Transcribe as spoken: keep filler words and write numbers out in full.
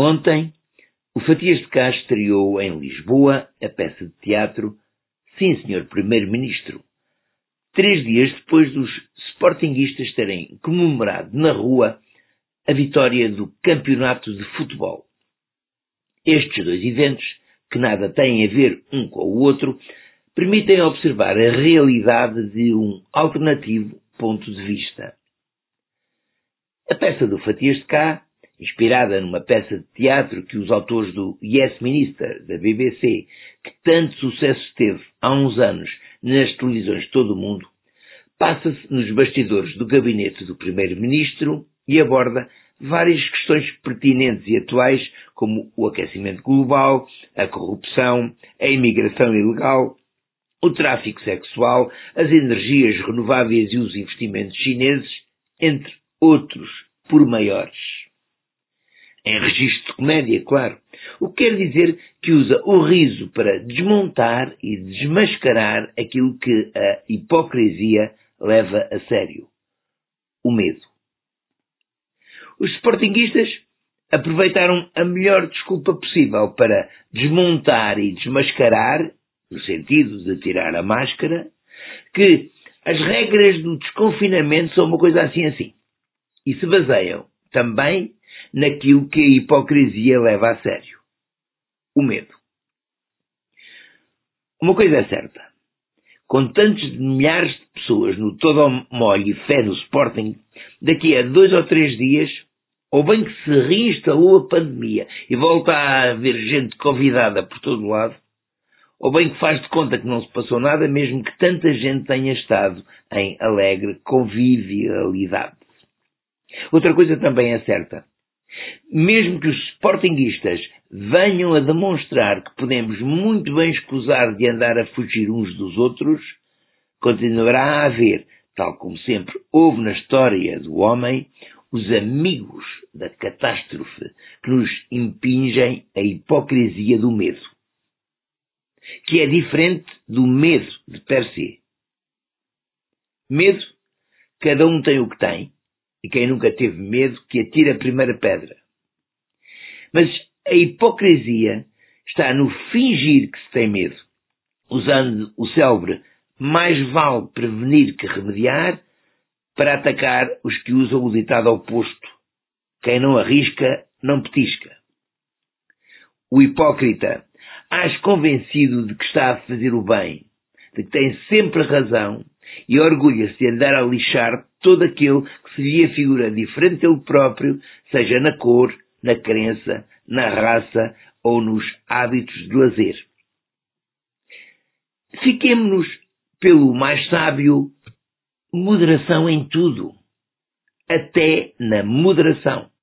Ontem, o Fatias de Cá estreou em Lisboa a peça de teatro Sim, senhor Primeiro-Ministro, três dias depois dos sportinguistas terem comemorado na rua a vitória do campeonato de futebol. Estes dois eventos, que nada têm a ver um com o outro, permitem observar a realidade de um alternativo ponto de vista. A peça do Fatias de Cá, inspirada numa peça de teatro que os autores do Yes Minister, da B B C, que tanto sucesso teve há uns anos nas televisões de todo o mundo, passa-se nos bastidores do gabinete do Primeiro-Ministro e aborda várias questões pertinentes e atuais, como o aquecimento global, a corrupção, a imigração ilegal, o tráfico sexual, as energias renováveis e os investimentos chineses, entre outros pormenores. Em registro de comédia, claro. O que quer dizer que usa o riso para desmontar e desmascarar aquilo que a hipocrisia leva a sério. O medo. Os sportinguistas aproveitaram a melhor desculpa possível para desmontar e desmascarar, no sentido de tirar a máscara, que as regras do desconfinamento são uma coisa assim assim. E se baseiam também naquilo que a hipocrisia leva a sério. O medo. Uma coisa é certa. Com tantos milhares de pessoas no todo ao molho e fé no Sporting, daqui a dois ou três dias, ou bem que se reinstalou a pandemia e volta a haver gente convidada por todo lado, ou bem que faz de conta que não se passou nada, mesmo que tanta gente tenha estado em alegre convivialidade. Outra coisa também é certa. Mesmo que os sportinguistas venham a demonstrar que podemos muito bem escusar de andar a fugir uns dos outros, continuará a haver, tal como sempre houve na história do homem, os amigos da catástrofe que nos impingem a hipocrisia do medo, que é diferente do medo de per se. Medo, cada um tem o que tem, e quem nunca teve medo que atire a primeira pedra. Mas a hipocrisia está no fingir que se tem medo, usando o célebre mais vale prevenir que remediar para atacar os que usam o ditado oposto: quem não arrisca, não petisca. O hipócrita age convencido de que está a fazer o bem, de que tem sempre razão e orgulha-se de andar a lixar todo aquele que se via figura diferente dele próprio, seja na cor, na crença, na raça ou nos hábitos de lazer. Fiquemo-nos pelo mais sábio: moderação em tudo, até na moderação.